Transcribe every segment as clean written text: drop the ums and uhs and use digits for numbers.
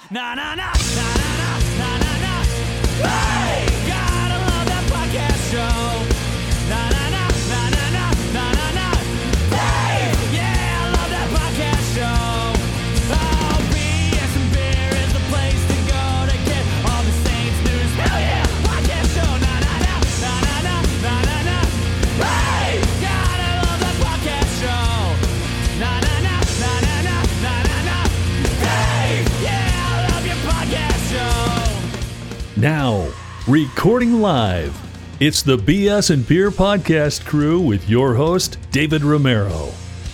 Na na na na na na na na. Hey, gotta love that podcast show. Na na na na na na na na na. Hey, yeah, I love that podcast show. Oh, BS and beer is the place to go to get all the Saints news. Hell yeah, podcast show. Na na na na na na na na na. Hey, gotta love that podcast show. Na na na na na na na na na. Hey, yeah, I love your podcast show. Now, recording live, it's the BS and Beer Podcast crew with your host, David Romero.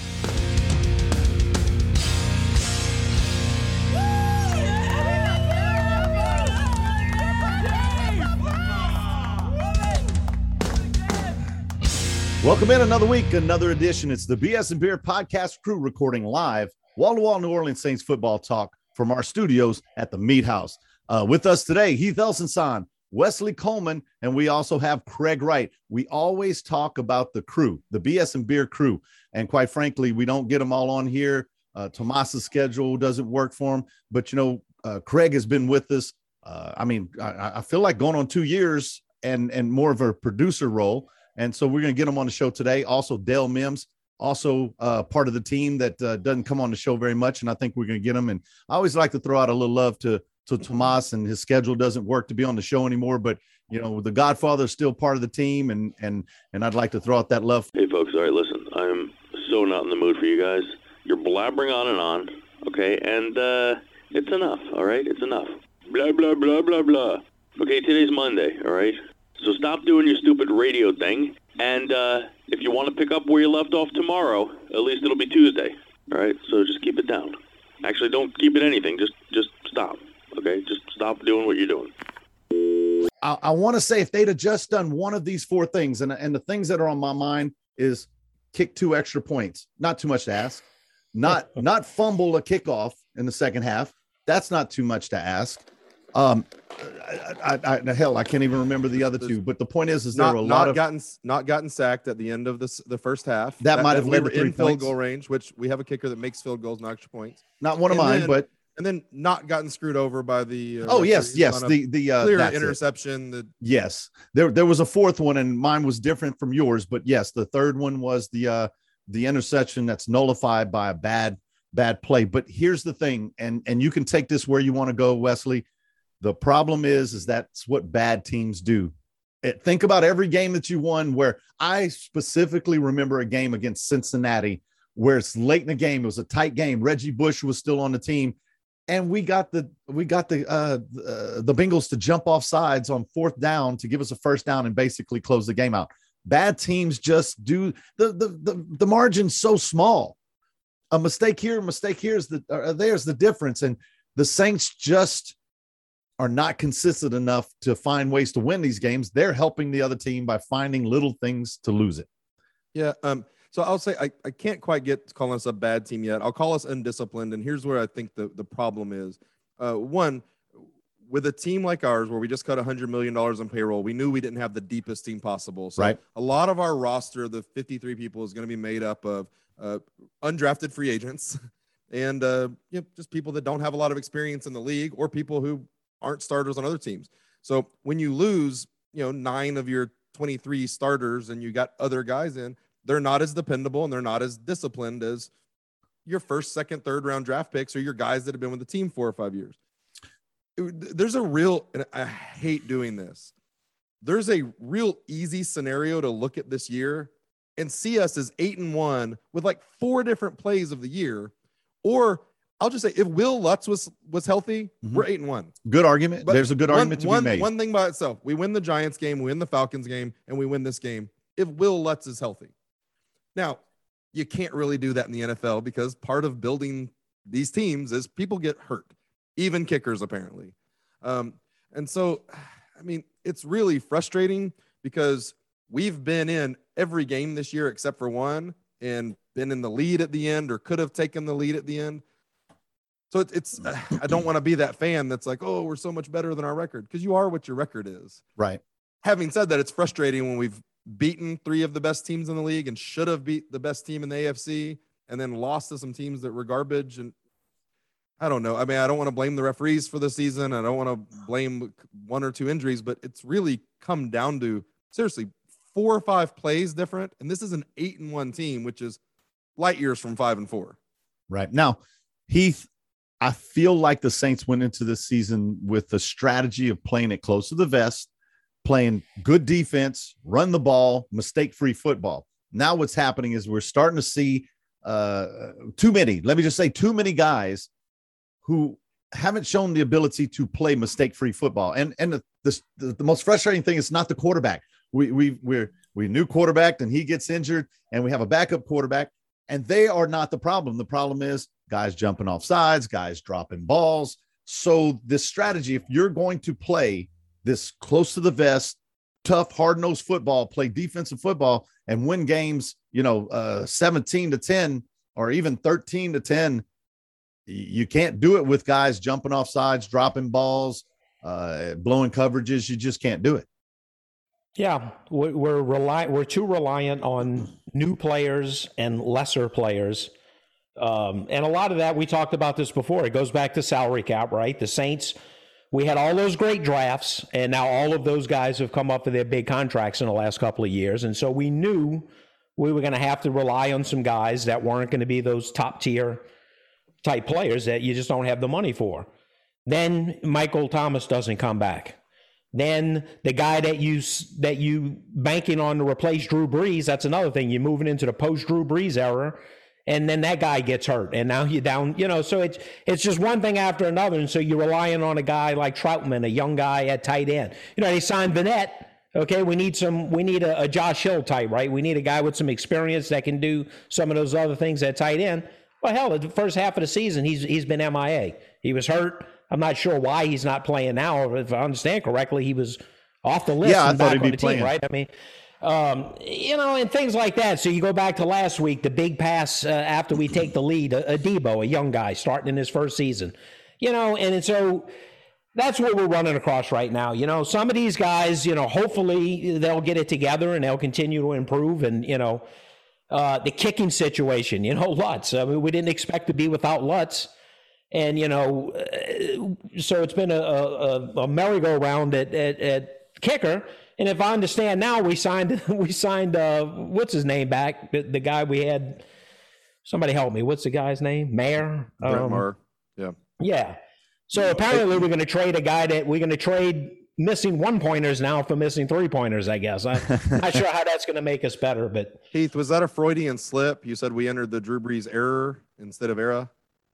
Welcome in another week, another edition. It's the BS and Beer Podcast crew recording live, wall-to-wall New Orleans Saints football talk from our studios at the Meat House. With us today, Heath Elsenson, Wesley Coleman, and we also have Craig Wright. We always talk about the crew, the BS and Beer crew, and quite frankly, we don't get them all on here. Tomas's schedule doesn't work for him, but Craig has been with us. I feel like going on 2 years and more of a producer role. And so we're going to get him on the show today. Also, Dale Mims, also part of the team that doesn't come on the show very much. And I think we're going to get him. And I always like to throw out a little love to Tomas, and his schedule doesn't work to be on the show anymore. But, the Godfather is still part of the team. And I'd like to throw out that love. Hey, folks. All right, listen, I'm so not in the mood for you guys. You're blabbering on and on. Okay. And it's enough. All right. It's enough. Blah, blah, blah, blah, blah. Okay. Today's Monday. All right. So stop doing your stupid radio thing, and if you want to pick up where you left off tomorrow, at least it'll be Tuesday, all right? So just keep it down. Actually, don't keep it anything. Just stop, okay? Just stop doing what you're doing. I want to say if they'd have just done one of these four things, and the things that are on my mind is kick 2 extra points. Not too much to ask. Not fumble a kickoff in the second half. That's not too much to ask. I can't even remember the other two. But the point is there were a lot of not gotten sacked at the end of the first half. That might have led to 3 in field points. Goal range, which we have a kicker that makes field goals, not extra points. Not one of mine, but and then not gotten screwed over by the. Yes, the clear interception. Yes, there was a fourth one, and mine was different from yours. But yes, the third one was the interception that's nullified by a bad play. But here's the thing, and you can take this where you want to go, Wesley. The problem is that's what bad teams do. Think about every game that you won, where I specifically remember a game against Cincinnati where it's late in the game. It was a tight game. Reggie Bush was still on the team, and we got the Bengals to jump off sides on 4th down to give us a first down and basically close the game out. Bad teams just do the margin's so small. A mistake here, there's the difference, and the Saints just are not consistent enough to find ways to win these games. They're helping the other team by finding little things to lose it. Yeah. So I'll say I can't quite get to calling us a bad team yet. I'll call us undisciplined. And here's where I think the problem is. One, with a team like ours, where we just cut $100 million in payroll, we knew we didn't have the deepest team possible. So right. A lot of our roster, the 53 people, is going to be made up of undrafted free agents and just people that don't have a lot of experience in the league, or people who aren't starters on other teams. So when you lose, 9 of your 23 starters and you got other guys in, they're not as dependable and they're not as disciplined as your first, second, third round draft picks or your guys that have been with the team 4 or 5 years. There's a real, and I hate doing this, there's a real easy scenario to look at this year and see us as 8-1 with like 4 different plays of the year. Or I'll just say, if Will Lutz was healthy, we're 8-1. Good argument. But there's a good argument to be made. One thing by itself, we win the Giants game, we win the Falcons game, and we win this game if Will Lutz is healthy. Now, you can't really do that in the NFL because part of building these teams is people get hurt, even kickers apparently. And so, it's really frustrating because we've been in every game this year except for one and been in the lead at the end or could have taken the lead at the end. So it's I don't want to be that fan that's like, oh, we're so much better than our record, because you are what your record is. Right. Having said that, it's frustrating when we've beaten 3 of the best teams in the league and should have beat the best team in the AFC and then lost to some teams that were garbage. And I don't know. I mean, I don't want to blame the referees for the season. I don't want to blame one or two injuries, but it's really come down to seriously 4 or 5 plays different. And this is an 8-1 team, which is light years from 5-4. Right. Now, Heath, I feel like the Saints went into this season with the strategy of playing it close to the vest, playing good defense, run the ball, mistake-free football. Now what's happening is we're starting to see too many guys who haven't shown the ability to play mistake-free football. And the most frustrating thing is not the quarterback. We new quarterback, and he gets injured, and we have a backup quarterback, and they are not the problem. The problem is guys jumping off sides, guys dropping balls. So this strategy, if you're going to play this close to the vest, tough, hard-nosed football, play defensive football, and win games, 17-10 or even 13-10, you can't do it with guys jumping off sides, dropping balls, blowing coverages. You just can't do it. Yeah, we're too reliant on new players and lesser players. And a lot of that, we talked about this before. It goes back to salary cap, right? The Saints, we had all those great drafts, and now all of those guys have come up with their big contracts in the last couple of years. And so we knew we were going to have to rely on some guys that weren't going to be those top tier type players that you just don't have the money for. Then Michael Thomas doesn't come back. Then the guy that you banking on to replace Drew Brees, that's another thing. You're moving into the post Drew Brees era, and then that guy gets hurt, and now you're down. So it's just one thing after another, and so you're relying on a guy like Troutman, a young guy at tight end. They signed Vanette. Okay, we need a Josh Hill type, right? We need a guy with some experience that can do some of those other things at tight end. Well, hell, the first half of the season, he's been MIA. He was hurt. I'm not sure why he's not playing now. If I understand correctly, he was off the list. Yeah, I thought he'd be playing. Team, right? I mean, and things like that. So you go back to last week, the big pass after we take the lead, a Debo, a young guy starting in his first season. And so that's what we're running across right now. Some of these guys, hopefully they'll get it together and they'll continue to improve. And, the kicking situation, Lutz. I mean, we didn't expect to be without Lutz. And, so it's been a merry-go-round at kicker. And if I understand now, we signed what's his name back? The guy we had, somebody help me. What's the guy's name? Mayer? Brett Maher. Yeah. Yeah. So apparently we're going to trade a guy we're going to trade missing 1-pointers now for missing 3-pointers, I guess. I'm not sure how that's going to make us better, but Heath, was that a Freudian slip? You said we entered the Drew Brees error instead of era.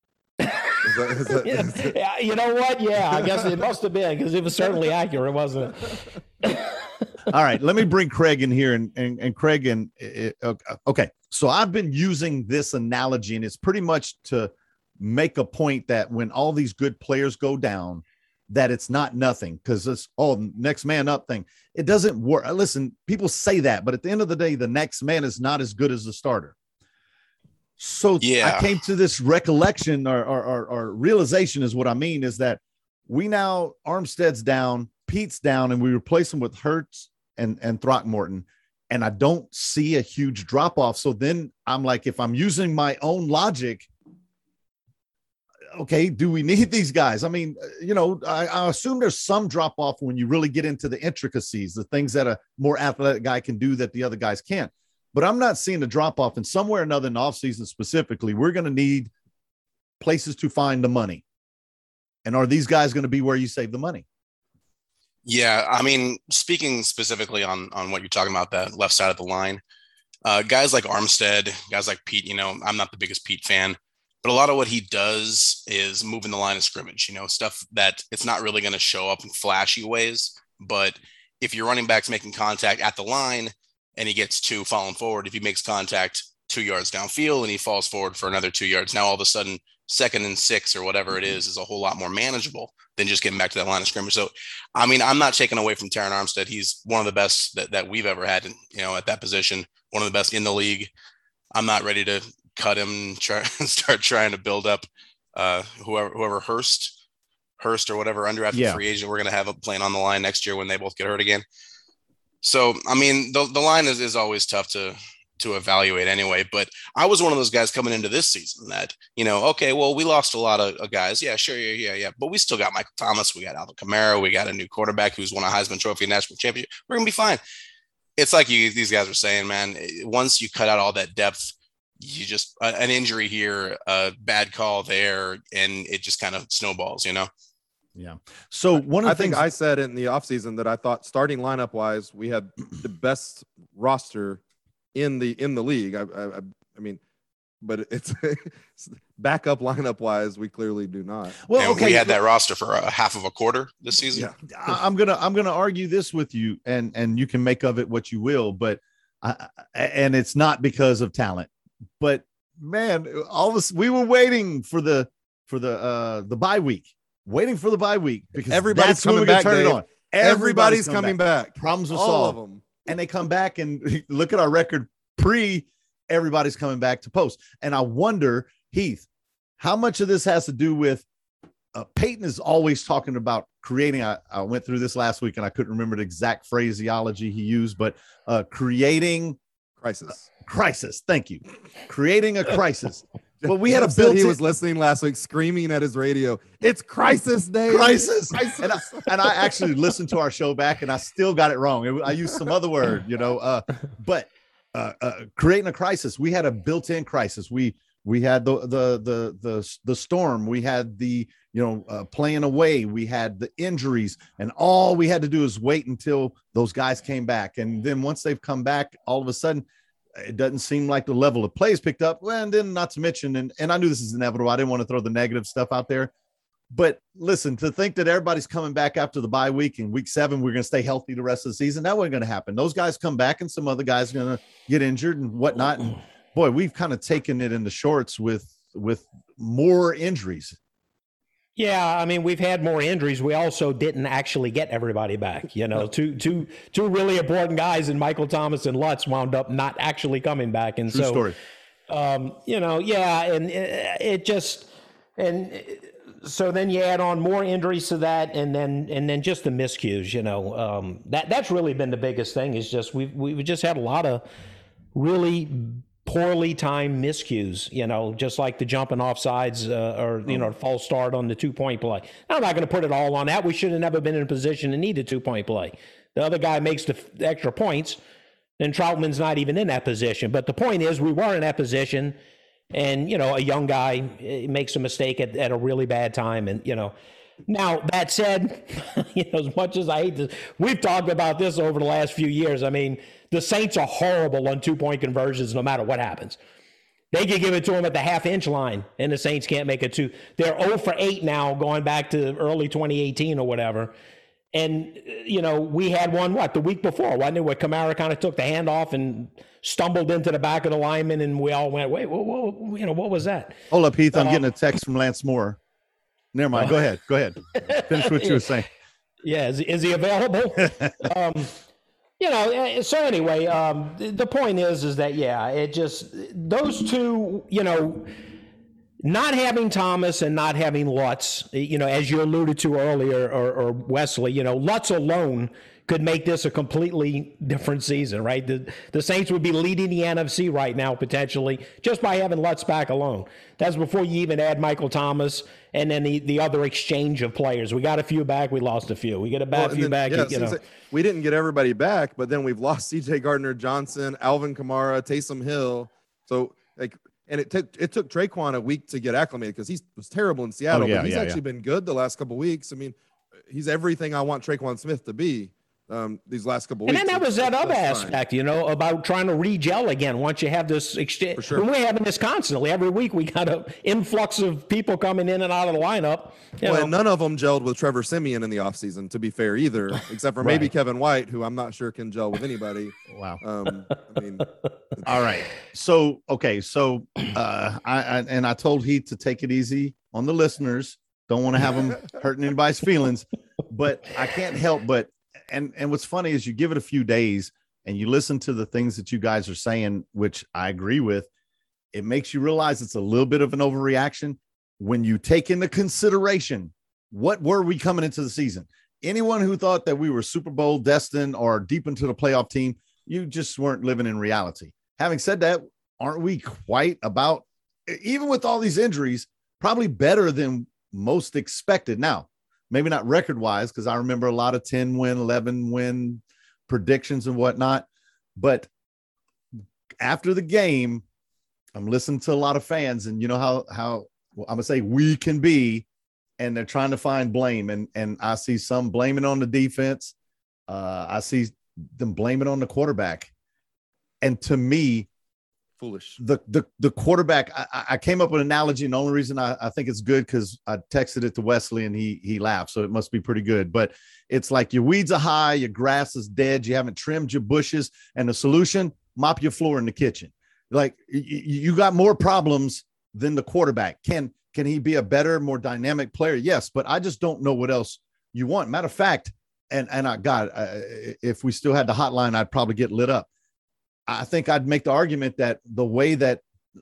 Yeah, you know what? Yeah, I guess it must have been, because it was certainly accurate, wasn't it? All right, let me bring Craig in here, and Craig, okay. So I've been using this analogy, and it's pretty much to make a point that when all these good players go down, that it's not nothing, because it's next man up thing. It doesn't work. Listen, people say that, but at the end of the day, the next man is not as good as the starter. So yeah. I came to this recollection or realization is what I mean, is that we now, Armstead's down, Pete's down, and we replace him with Hurts and Throckmorton. And I don't see a huge drop off. So then I'm like, if I'm using my own logic, okay, do we need these guys? I mean, I assume there's some drop off when you really get into the intricacies, the things that a more athletic guy can do that the other guys can't. But I'm not seeing a drop off, and somewhere or another in the offseason specifically, we're going to need places to find the money. And are these guys going to be where you save the money? Yeah, I mean, speaking specifically on what you're talking about, that left side of the line, guys like Armstead, guys like Pete, I'm not the biggest Pete fan, but a lot of what he does is moving the line of scrimmage, stuff that it's not really going to show up in flashy ways. But if your running back's making contact at the line and he gets 2 falling forward, if he makes contact 2 yards downfield and he falls forward for another 2 yards, now all of a sudden 2nd and 6 or whatever it is a whole lot more manageable than just getting back to that line of scrimmage. So, I mean, I'm not taking away from Terron Armstead. He's one of the best that we've ever had, at that position, one of the best in the league. I'm not ready to cut him and start trying to build up whoever Hurst or whatever undrafted free agent we're going to have playing on the line next year when they both get hurt again. So, I mean, the line is always tough to to evaluate anyway. But I was one of those guys coming into this season that, okay, well, we lost a lot of guys. Yeah, sure. Yeah. But we still got Michael Thomas. We got Alvin Kamara. We got a new quarterback who's won a Heisman Trophy national championship. We're going to be fine. It's like these guys are saying, man, once you cut out all that depth, you just an injury here, a bad call there, and it just kind of snowballs, Yeah. So one of the things I said in the offseason that I thought starting lineup wise, we had the best roster in the league. I mean, but it's backup lineup wise, we clearly do not. Well, okay, we had that roster for a half of a quarter this season. Yeah. I'm gonna argue this with you, and you can make of it what you will, but and it's not because of talent, but man, we were waiting for the bye week. Waiting for the bye week because everybody's coming back. Turn it on. Everybody's coming back. Problems are all solved. of them. And they come back and look at our record everybody's coming back to post. And I wonder, Heath, how much of this has to do with Peyton is always talking about creating. I went through this last week and I couldn't remember the exact phraseology he used, but creating crisis. Thank you. Creating a crisis. Well, we had a built-in. He was listening last week, screaming at his radio. It's crisis day. Crisis. And I actually listened to our show back, and I still got it wrong. I used some other word, But creating a crisis. We had a built-in crisis. We had the storm. We had the playing away. We had the injuries, and all we had to do is wait until those guys came back. And then once they've come back, all of a sudden, it doesn't seem like the level of play is picked up. Well, and then not to mention, and I knew this is inevitable. I didn't want to throw the negative stuff out there. But listen, to think that everybody's coming back after the bye week in week 7, we're going to stay healthy the rest of the season, that wasn't going to happen. Those guys come back and some other guys are going to get injured and whatnot. And boy, we've kind of taken it in the shorts with more injuries. Yeah, I mean, we've had more injuries. We also didn't actually get everybody back. Two really important guys in Michael Thomas and Lutz wound up not actually coming back. And True story. And so then you add on more injuries to that, and then just the miscues. That's really been the biggest thing. Is just we've just had a lot of really poorly timed miscues, just like the jumping off sides or false start on the 2-point play. I'm not going to put it all on that. We should have never been in a position to need a 2-point play. The other guy makes the extra points, then Troutman's not even in that position. But the point is, we were in that position, and a young guy makes a mistake at a really bad time, and Now, that said, as much as I hate this, we've talked about this over the last few years. I mean, the Saints are horrible on 2-point conversions no matter what happens. They can give it to them at the half-inch line, and the Saints can't make it 2. They're 0 for 8 now, going back to early 2018 or whatever. And, we had one, the week before, wasn't it, where Kamara kind of took the handoff and stumbled into the back of the lineman, and we all went, wait, what was that? Hold up, Heath. I'm getting a text from Lance Moore. Never mind. Go ahead. Finish what you were saying. Yeah. Is he available? So anyway, the point is that, it just, those two, not having Thomas and not having Lutz, as you alluded to earlier, or Wesley, Lutz alone could make this a completely different season, right? The Saints would be leading the NFC right now, potentially, just by having Lutz back alone. That's before you even add Michael Thomas and then the other exchange of players. We got a few back, we lost a few. We get a few back. We didn't get everybody back, but then we've lost C.J. Gardner-Johnson, Alvin Kamara, Taysom Hill. So, and it took Traquan a week to get acclimated because he was terrible in Seattle. But he's actually been good the last couple of weeks. I mean, he's everything I want Traquan Smith to be. These last couple of weeks. And then there was that other aspect, about trying to re-gel again once you have this exchange. For sure. We're having this constantly. Every week we got an influx of people coming in and out of the lineup. And none of them gelled with Trevor Siemian in the offseason, to be fair, either, except for maybe Kevin White, who I'm not sure can gel with anybody. Wow. All right. So, okay. So I told Heath to take it easy on the listeners. Don't want to have them hurting anybody's feelings, but I can't help but, and what's funny is you give it a few days and you listen to the things that you guys are saying, which I agree with. It makes you realize it's a little bit of an overreaction when you take into consideration what were we coming into the season. Anyone who thought that we were Super Bowl destined or deep into the playoff team, you just weren't living in reality. having said that, aren't we quite about, even with all these injuries, probably better than most expected? Now, maybe not record wise, because I remember a lot of 10 win, 11 win predictions and whatnot. But after the game, I'm listening to a lot of fans, and you know how I'm going to say we can be, and they're trying to find blame. And I see some blaming on the defense. I see them blaming on the quarterback. And to me, Foolish. The quarterback, I came up with an analogy, and the only reason I think it's good because I texted it to Wesley and he laughed, so it must be pretty good. But it's like your weeds are high, your grass is dead, you haven't trimmed your bushes, and the solution, mop your floor in the kitchen. Like you got more problems than the quarterback. Can he be a better, more dynamic player? Yes, but I just don't know what else you want. Matter of fact, and if we still had the hotline, I'd probably get lit up. I think I'd make the argument that the way that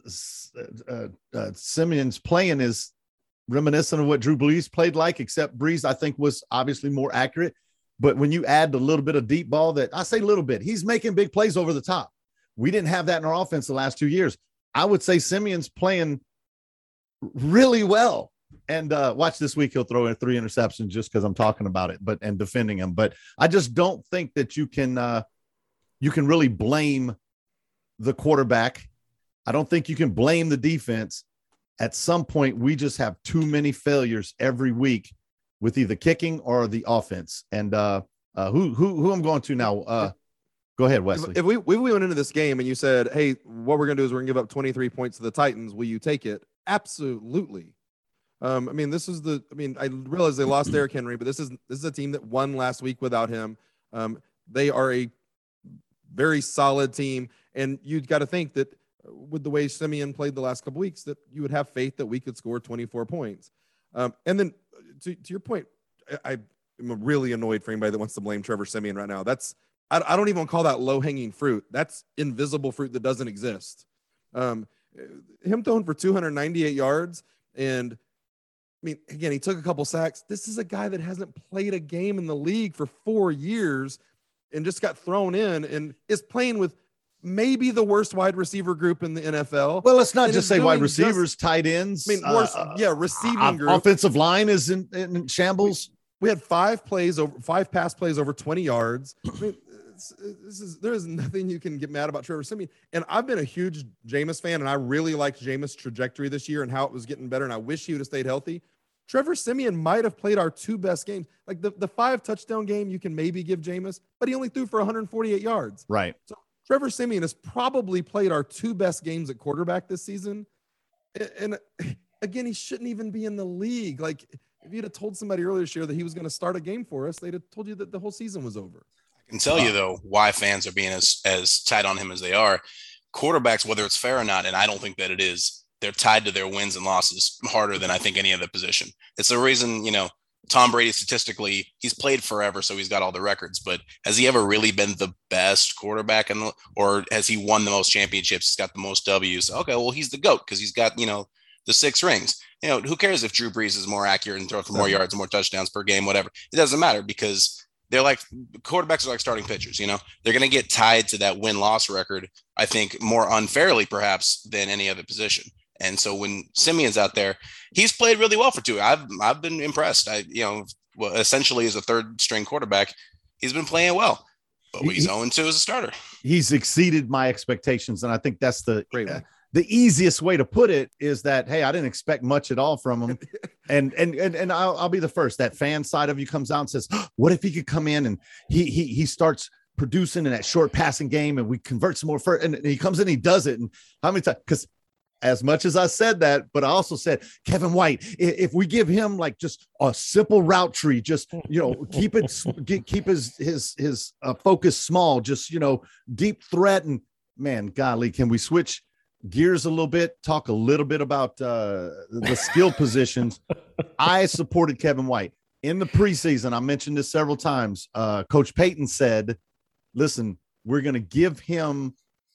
Simeon's playing is reminiscent of what Drew Brees played like, except Brees, I think, was obviously more accurate. But when you add the little bit of deep ball, that I say little bit, he's making big plays over the top. We didn't have that in our offense the last 2 years. I would say Simeon's playing really well. And watch this week, he'll throw in 3 interceptions just because I'm talking about it, and defending him. But I just don't think that you can really blame the quarterback. I don't think you can blame the defense. At some point, we just have too many failures every week with either kicking or the offense. And who I'm going to now? Go ahead, Wesley. If we went into this game and you said, hey, what we're going to do is we're going to give up 23 points to the Titans, will you take it? Absolutely. I realize they lost Derrick Henry, but this is a team that won last week without him. They are a very solid team, and you've got to think that with the way Simeon played the last couple weeks, that you would have faith that we could score 24 points. And then to your point, I'm really annoyed for anybody that wants to blame Trevor Simeon right now. I don't even call that low-hanging fruit. That's invisible fruit that doesn't exist. Him throwing for 298 yards, and again, he took a couple sacks. This is a guy that hasn't played a game in the league for 4 years and just got thrown in and is playing with maybe the worst wide receiver group in the NFL. Well, let's not just say wide receivers, tight ends. Receiving group. Offensive line is in shambles. We had 5 pass plays over 20 yards. There is nothing you can get mad about Trevor Simeon. And I've been a huge Jameis fan, and I really liked Jameis' trajectory this year and how it was getting better, and I wish he would have stayed healthy. Trevor Simeon might have played our 2 best games. Like the 5 touchdown game, you can maybe give Jameis, but he only threw for 148 yards. Right. So Trevor Simeon has probably played our 2 best games at quarterback this season. And again, he shouldn't even be in the league. Like, if you'd have told somebody earlier this year that he was going to start a game for us, they'd have told you that the whole season was over. I can tell you, though, why fans are being as tight on him as they are. Quarterbacks, whether it's fair or not, and I don't think that it is, they're tied to their wins and losses harder than I think any other position. It's the reason, Tom Brady, statistically, he's played forever, so he's got all the records. But has he ever really been the best quarterback, or has he won the most championships? He's got the most W's. Okay, well, he's the GOAT because he's got, the 6 rings. Who cares if Drew Brees is more accurate and throw for more yards and more touchdowns per game, whatever. It doesn't matter because they're like quarterbacks are like starting pitchers. They're going to get tied to that win-loss record, I think, more unfairly perhaps than any other position. And so when Simeon's out there, he's played really well for 2. I've been impressed. Essentially as a 3rd-string quarterback, he's been playing well. But he's 0-2 as a starter. He's exceeded my expectations, and I think that's the easiest way to put it is that, hey, I didn't expect much at all from him. and I'll be the first. That fan side of you comes out and says, what if he could come in and he starts producing in that short passing game and we convert some more first, and he comes in, he does it. And how many times? Because as much as I said that, but I also said, Kevin White, if we give him like just a simple route tree, just, keep his focus small, just, deep threat, and man, golly, can we switch gears a little bit, talk a little bit about the skill positions? I supported Kevin White in the preseason. I mentioned this several times. Coach Payton said, listen, we're going to give him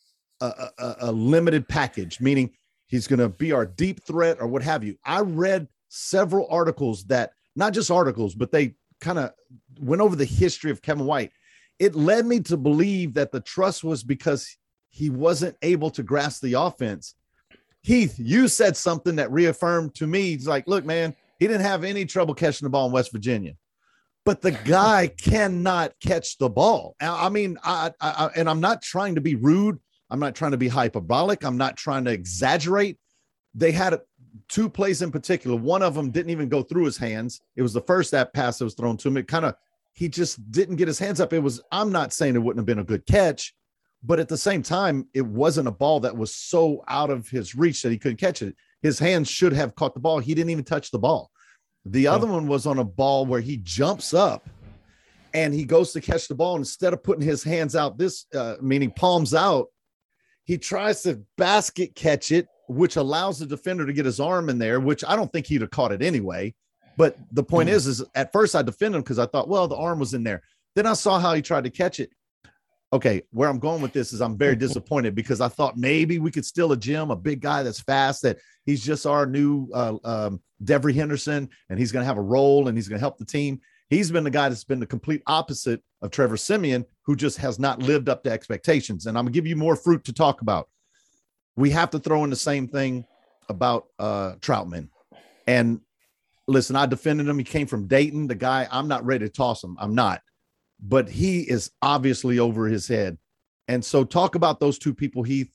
a limited package, meaning he's going to be our deep threat or what have you. I read several articles that, not just articles, but they kind of went over the history of Kevin White. It led me to believe that the trust was because he wasn't able to grasp the offense. Heath, you said something that reaffirmed to me. He's like, look, man, he didn't have any trouble catching the ball in West Virginia, but the guy cannot catch the ball. I mean, and I'm not trying to be rude. I'm not trying to be hyperbolic. I'm not trying to exaggerate. They had 2 plays in particular. One of them didn't even go through his hands. It was the first that pass that was thrown to him. He just didn't get his hands up. I'm not saying it wouldn't have been a good catch, but at the same time, it wasn't a ball that was so out of his reach that he couldn't catch it. His hands should have caught the ball. He didn't even touch the ball. The other one was on a ball where he jumps up and he goes to catch the ball. Instead of putting his hands out, meaning palms out, he tries to basket catch it, which allows the defender to get his arm in there, which I don't think he'd have caught it anyway. But the point is at first I defended him because I thought, well, the arm was in there. Then I saw how he tried to catch it. Okay, where I'm going with this is I'm very disappointed because I thought maybe we could steal a gem, a big guy that's fast, that he's just our new Devery Henderson, and he's going to have a role and he's going to help the team. He's been the guy that's been the complete opposite of Trevor Siemian, who just has not lived up to expectations. And I'm going to give you more fruit to talk about. We have to throw in the same thing about Troutman. And listen, I defended him. He came from Dayton. The guy, I'm not ready to toss him. I'm not. But he is obviously over his head. And so talk about those 2 people, Heath,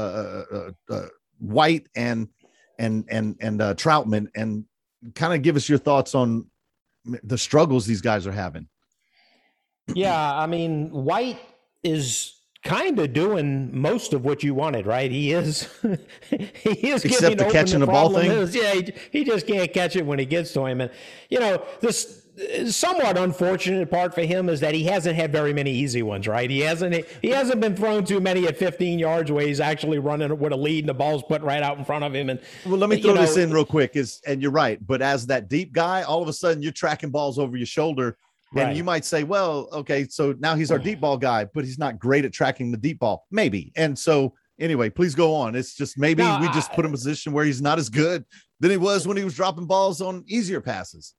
White and Troutman, and kind of give us your thoughts on the struggles these guys are having. Yeah, I mean, White is kind of doing most of what you wanted, right? He is except the catching the ball thing. He just can't catch it when it gets to him. And this somewhat unfortunate part for him is that he hasn't had very many easy ones, right? He hasn't been thrown too many at 15 yards where he's actually running with a lead and the ball's put right out in front of him. And well, let me throw this in real quick. And you're right, but as that deep guy, all of a sudden you're tracking balls over your shoulder. And you might say, well, okay, so now he's our deep ball guy, but he's not great at tracking the deep ball. Maybe. And so anyway, please go on. It's just maybe we just put him in a position where he's not as good than he was when he was dropping balls on easier passes.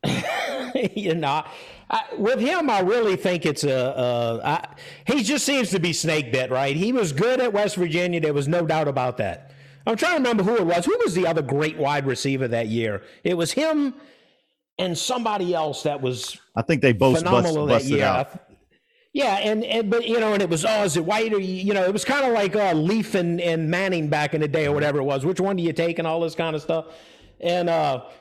With him, I really think it's he just seems to be snake bit, right? He was good at West Virginia. There was no doubt about that. I'm trying to remember who it was. Who was the other great wide receiver that year? It was him and somebody else that was I think they both busted out. Yeah, and it was, is it White or, it was kind of like Leaf and Manning back in the day or whatever it was. Which one do you take and all this kind of stuff? And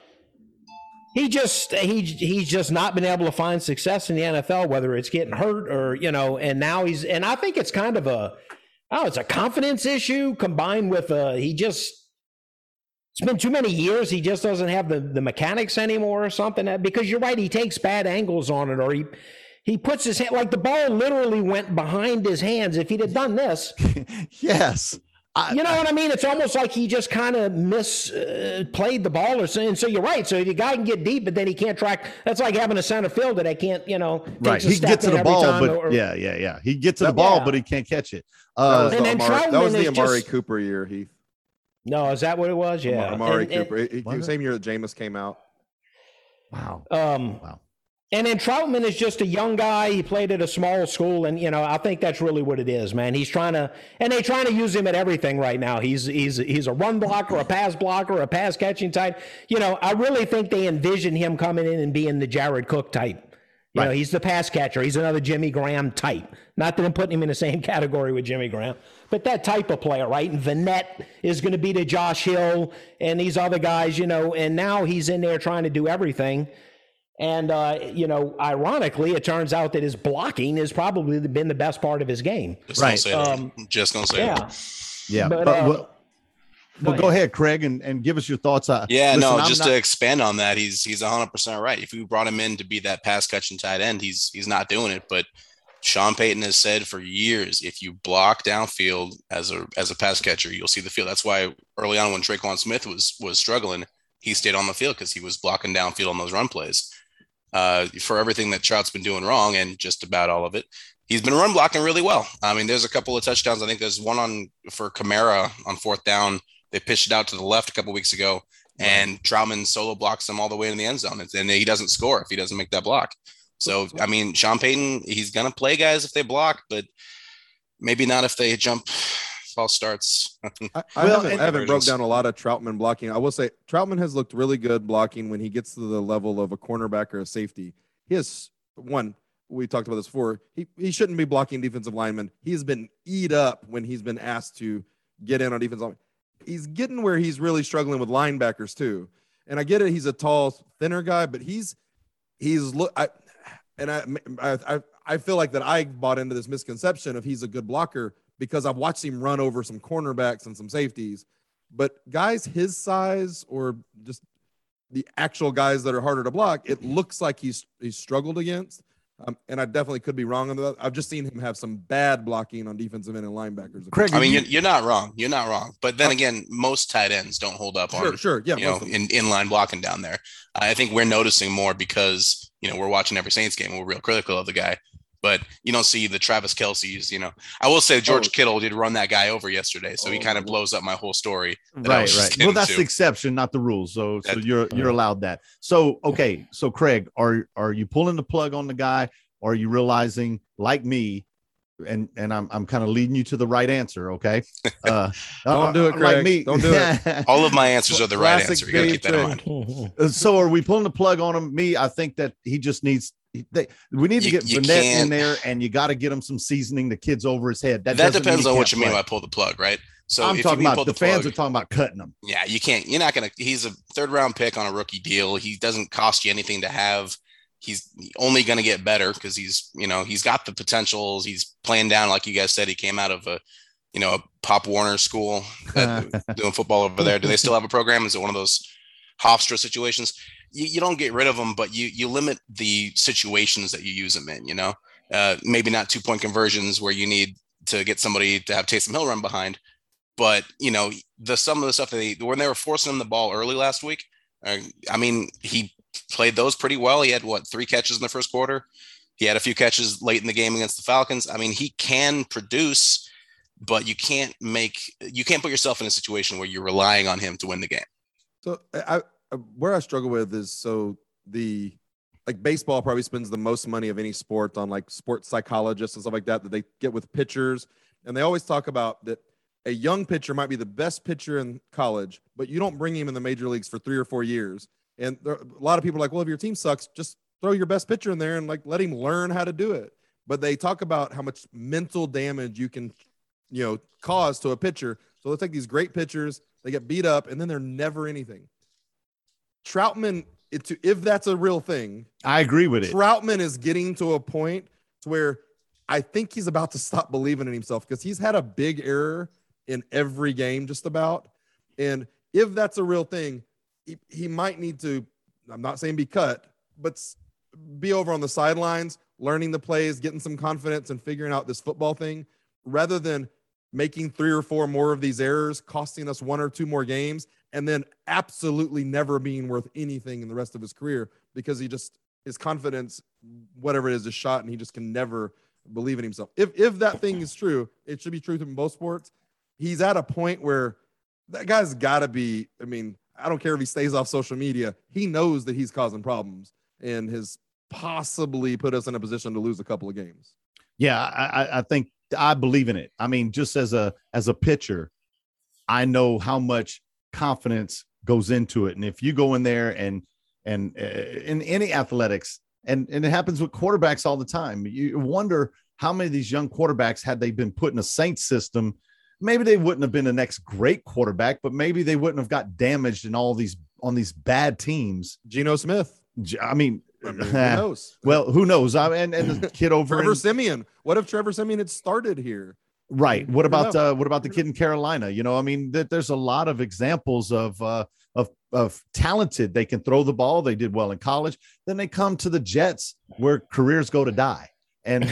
he's just not been able to find success in the NFL, whether it's getting hurt or, and now and I think it's kind of it's a confidence issue combined with it's been too many years. He just doesn't have the mechanics anymore or something. Because you're right, he takes bad angles on it, or he puts his hand, like the ball literally went behind his hands. If he'd have done this. Yes. You know what I mean? It's almost like he just kind of misplayed the ball or something. So you're right. So the guy can get deep, but then he can't track. That's like having a center fielder that can't, right. He gets to the ball, but yeah. He gets to the ball, but he can't catch it. That was the Amari Cooper year, Heath. No, is that what it was? Yeah. Amari Cooper. Same year that Jameis came out. Wow. Wow. And then Troutman is just a young guy. He played at a small school, and I think that's really what it is, man. He's trying to use him at everything right now. He's a run blocker, a pass blocker, a pass catching type. I really think they envision him coming in and being the Jared Cook type. He's the pass catcher. He's another Jimmy Graham type. Not that I'm putting him in the same category with Jimmy Graham, but that type of player, right? And Vanette is going to be the Josh Hill and these other guys, and now he's in there trying to do everything. And, ironically, it turns out that his blocking has probably been the best part of his game. Just going to say that. Yeah. But go ahead, Craig, and give us your thoughts. To expand on that, he's 100% right. If we brought him in to be that pass catching tight end, he's not doing it. But Sean Payton has said for years, if you block downfield as a pass catcher, you'll see the field. That's why early on when Traquan Smith was struggling, he stayed on the field because he was blocking downfield on those run plays. For everything that Trout's been doing wrong, and just about all of it, he's been run blocking really well. I mean, there's a couple of touchdowns. I think there's one for Kamara on fourth down. They pitched it out to the left a couple of weeks ago, and Troutman solo blocks him all the way in the end zone, and he doesn't score if he doesn't make that block. So, I mean, Sean Payton, he's going to play guys if they block, but maybe not if they jump baseball starts. I Well, haven't broke down a lot of Troutman blocking. I will say Troutman has looked really good blocking when he gets to the level of a cornerback or a safety. He has one. We talked about this before. He shouldn't be blocking defensive linemen. He's been eat up when he's been asked to get in on defensive linemen. He's getting where he's really struggling with linebackers too. And I get it. He's a tall, thinner guy, but I feel like that I bought into this misconception of he's a good blocker because I've watched him run over some cornerbacks and some safeties. But guys his size or just the actual guys that are harder to block, it looks like he's struggled against. And I definitely could be wrong on that. I've just seen him have some bad blocking on defensive end and linebackers. Craig, I mean, you're not wrong. You're not wrong. But then again, most tight ends don't hold up on inline blocking down there. I think we're noticing more because, we're watching every Saints game. We're real critical of the guy. But you don't see the Travis Kelce's, I will say George Kittle did run that guy over yesterday. So he kind of blows up my whole story. Right. Well, that's the exception, not the rule. So you're allowed that. So, okay. So Craig, are you pulling the plug on the guy? Or are you realizing like me, and I'm kind of leading you to the right answer. Okay. Don't do it, Craig. Like me. Don't do it. All of my answers are the right answer. You got to keep that in mind. So are we pulling the plug on him? Me, I think that he just needs, we need to get Vanette in there, and you got to get him some seasoning. The kid's over his head. That depends on what you mean by pull the plug, right? So I'm talking about the fans are talking about cutting him. Yeah, you can't. You're not gonna. He's a third-round pick on a rookie deal. He doesn't cost you anything to have. He's only going to get better because he's got the potentials. He's playing down, like you guys said. He came out of a Pop Warner school doing football over there. Do they still have a program? Is it one of those Hofstra situations? You don't get rid of them, but you limit the situations that you use them in. Maybe not 2-point conversions where you need to get somebody to have Taysom Hill run behind, but some of the stuff when they were forcing him the ball early last week. He played those pretty well. He had 3 catches in the first quarter. He had a few catches late in the game against the Falcons. He can produce, but you can't put yourself in a situation where you're relying on him to win the game. So where I struggle with is baseball probably spends the most money of any sport on sports psychologists and stuff like that they get with pitchers. And they always talk about that a young pitcher might be the best pitcher in college, but you don't bring him in the major leagues for 3 or 4 years. And a lot of people are like, well, if your team sucks, just throw your best pitcher in there and let him learn how to do it. But they talk about how much mental damage you can, cause to a pitcher. So let's take these great pitchers, they get beat up, and then they're never anything. Troutman, if that's a real thing, I agree with it. Troutman is getting to a point to where I think he's about to stop believing in himself because he's had a big error in every game just about. And if that's a real thing, he might need to, I'm not saying be cut, but be over on the sidelines, learning the plays, getting some confidence and figuring out this football thing rather than making 3 or 4 more of these errors, costing us 1 or 2 more games, and then absolutely never being worth anything in the rest of his career because his confidence, whatever it is shot and he just can never believe in himself. If that thing is true, it should be true in both sports. He's at a point where that guy's got to be, I don't care if he stays off social media. He knows that he's causing problems and has possibly put us in a position to lose a couple of games. Yeah, I think I believe in it. Just as a pitcher, I know how much confidence goes into it. And if you go in there and in any athletics, and it happens with quarterbacks all the time, you wonder how many of these young quarterbacks, had they been put in a Saints system, maybe they wouldn't have been the next great quarterback, but maybe they wouldn't have got damaged in on these bad teams. Geno Smith. Who knows? Well, who knows? And the kid over Trevor Siemian. What if Trevor Siemian had started here? Right. What about the kid in Carolina? There's a lot of examples of talented. They can throw the ball. They did well in college. Then they come to the Jets where careers go to die. And,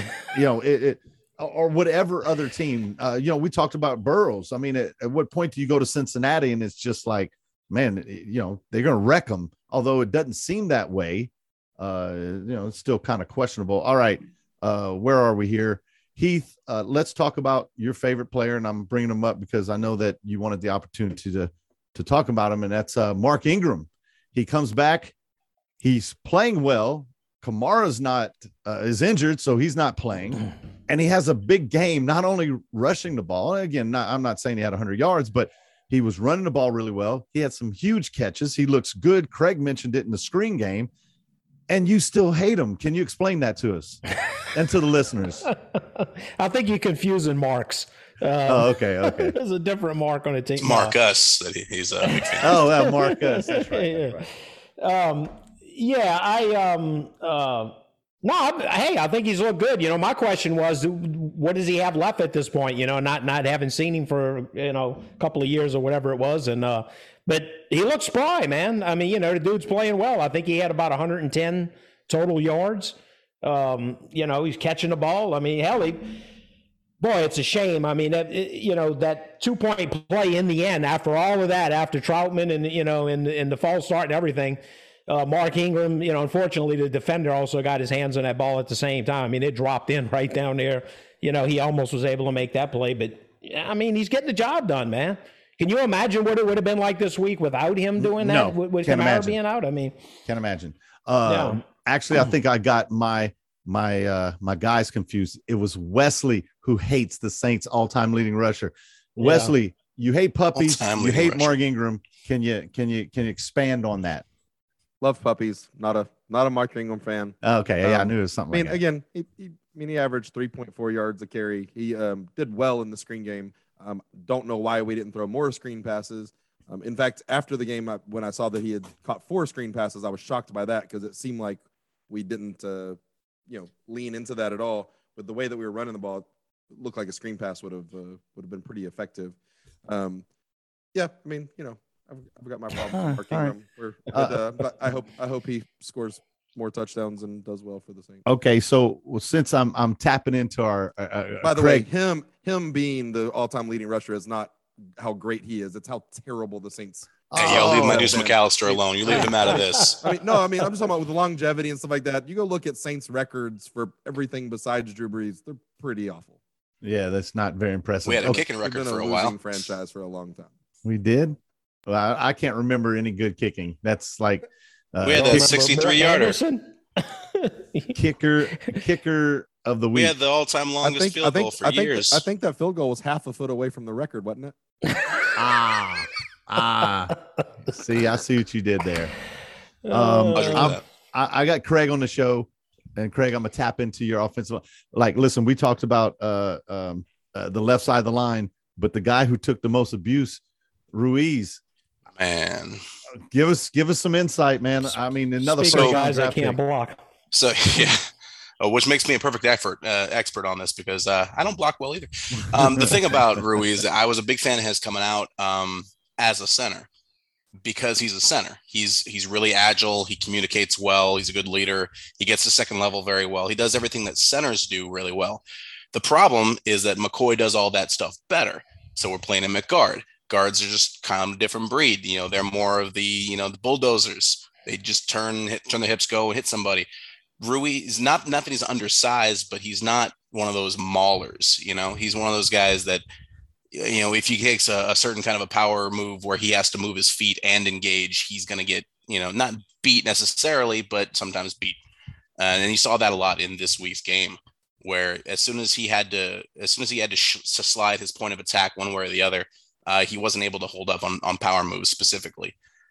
or whatever other team, we talked about Burrows. At what point do you go to Cincinnati and it's just like, man, they're going to wreck them. Although it doesn't seem that way. It's still kind of questionable. All right. Where are we here? Heath, let's talk about your favorite player. And I'm bringing him up because I know that you wanted the opportunity to talk about him. And that's Mark Ingram. He comes back. He's playing well. Kamara's is injured, so he's not playing. And he has a big game, not only rushing the ball. Again, I'm not saying he had 100 yards, but he was running the ball really well. He had some huge catches. He looks good. Craig mentioned it in the screen game. And you still hate him. Can you explain that to us and to the listeners? I think you're confusing marks. Okay. There's a different mark on a team. Marcus, that he's a big fan. Oh, Marcus. That's right. I think he's looked good. My question was, what does he have left at this point? Not having seen him for, a couple of years or whatever it was. And, but he looks spry, man. I mean, the dude's playing well. I think he had about 110 total yards. He's catching the ball. I mean, hell, boy, it's a shame. I mean, that 2-point play in the end, after all of that, after Troutman and, in the false start and everything, Mark Ingram, unfortunately, the defender also got his hands on that ball at the same time. I mean, it dropped in right down there. He almost was able to make that play. But, I mean, he's getting the job done, man. Can you imagine what it would have been like this week without him doing that? No, with Kamara being out? I mean, can't imagine. Actually, I think I got my guys confused. It was Wesley who hates the Saints' all-time leading rusher. Wesley, you hate puppies. You hate Mark Ingram. Can you expand on that? Love puppies. Not a Mark Ingram fan. Okay, I knew it was something. Again, he averaged 3.4 yards a carry. He did well in the screen game. Don't know why we didn't throw more screen passes. In fact, after the game, when I saw that he had caught 4 screen passes, I was shocked by that because it seemed like we didn't, lean into that at all. With the way that we were running the ball, it looked like a screen pass would have been pretty effective. I've got my problem with Mark Ingram. But I hope he scores more touchdowns and does well for the Saints. Okay, so since I'm tapping into our by the way, him being the all-time leading rusher is not how great he is. It's how terrible the Saints. Hey, leave Maduce McAllister alone. You leave him out of this. I'm just talking about with longevity and stuff like that. You go look at Saints records for everything besides Drew Brees. They're pretty awful. Yeah, that's not very impressive. We had a kicking record for a while. Franchise for a long time. We did. Well, I can't remember any good kicking. That's like we had a 63-yarder. kicker of the week. We had the all-time longest field goal for years. I think that field goal was half a foot away from the record, wasn't it? See, I see what you did there. I got Craig on the show, and Craig, I'm gonna tap into your offensive. Like, listen, we talked about the left side of the line, but the guy who took the most abuse, Ruiz. Man, give us some insight, man. I mean, another guys I can't block. So yeah. Which makes me a perfect expert on this because I don't block well either. The thing about Ruiz, I was a big fan of his coming out as a center because he's a center. He's really agile. He communicates well. He's a good leader. He gets to second level very well. He does everything that centers do really well. The problem is that McCoy does all that stuff better. So we're playing him at guard. Guards are just kind of a different breed. They're more of the bulldozers. They just turn the hips, go and hit somebody. Ruiz, not that he's undersized, but he's not one of those maulers. He's one of those guys that, if he takes a certain kind of a power move where he has to move his feet and engage, he's going to get, not beat necessarily, but sometimes beat. And you saw that a lot in this week's game, where as soon as he had to slide his point of attack one way or the other, he wasn't able to hold up on power moves specifically.